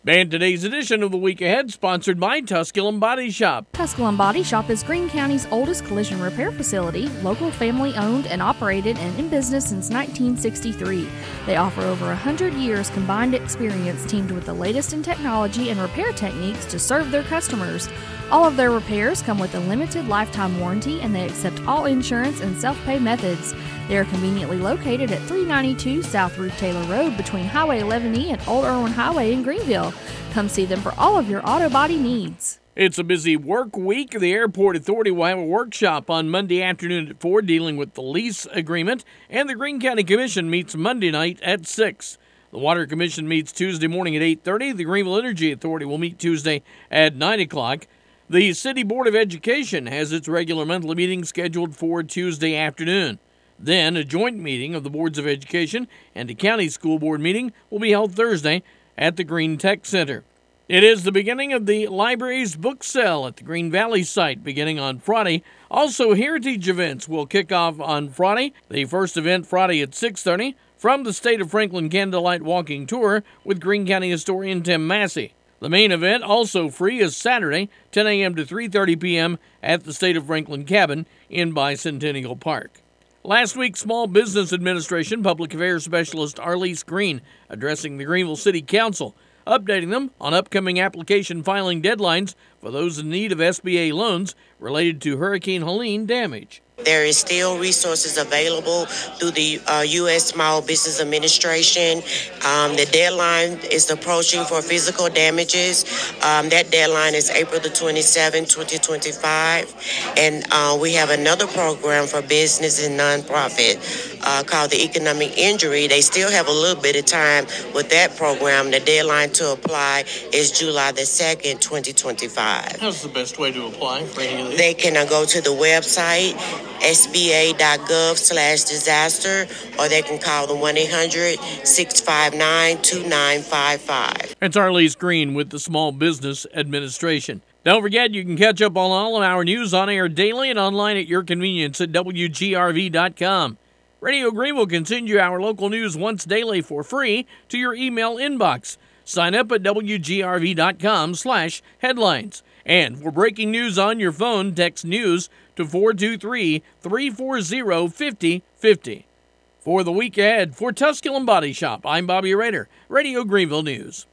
And today's edition of The Week Ahead, sponsored by Tusculum Body Shop. Tusculum Body Shop is Greene County's oldest collision repair facility, local family owned and operated and in business since 1963. They offer over 100 years combined experience teamed with the latest in technology and repair techniques to serve their customers. All of their repairs come with a limited lifetime warranty and they accept all insurance and self-pay methods. They are conveniently located at 392 South Ruth Taylor Road between Highway 11E and Old Irwin Highway in Greenville. Come see them for all of your auto body needs. It's a busy work week. The Airport Authority will have a workshop on Monday afternoon at 4 dealing with the lease agreement, and the Greene County Commission meets Monday night at 6. The Water Commission meets Tuesday morning at 8:30. The Greenville Energy Authority will meet Tuesday at 9 o'clock. The City Board of Education has its regular monthly meeting scheduled for Tuesday afternoon. Then a joint meeting of the Boards of Education and a county school board meeting will be held Thursday at the Green Tech Center. It is the beginning of the library's book sale at the Green Valley site beginning on Friday. Also, heritage events will kick off on Friday. The first event Friday at 6:30 from the State of Franklin Candlelight Walking Tour with Greene County historian Tim Massey. The main event, also free, is Saturday, 10 a.m. to 3:30 p.m. at the State of Franklin Cabin in Bicentennial Park. Last week, Small Business Administration Public Affairs Specialist Arlise Green addressing the Greenville City Council, updating them on upcoming application filing deadlines for those in need of SBA loans related to Hurricane Helene damage. There is still resources available through the U.S. Small Business Administration. The deadline is approaching for physical damages. That deadline is April the 27th, 2025. And we have another program for business and nonprofit called the Economic Injury. They still have a little bit of time with that program. The deadline to apply is July the 2nd, 2025. How's the best way to apply for any of these? They can go to the website, sba.gov/disaster, or they can call the 1-800-659-2955. It's Arlise Green with the Small Business Administration. Don't forget, you can catch up on all of our news on air daily and online at your convenience at WGRV.com. Radio Greenville can send you our local news once daily for free to your email inbox. Sign up at WGRV.com/headlines. And for breaking news on your phone, text news to 423-340-5050. For the week ahead, for Tusculum Body Shop, I'm Bobby Rader, Radio Greenville News.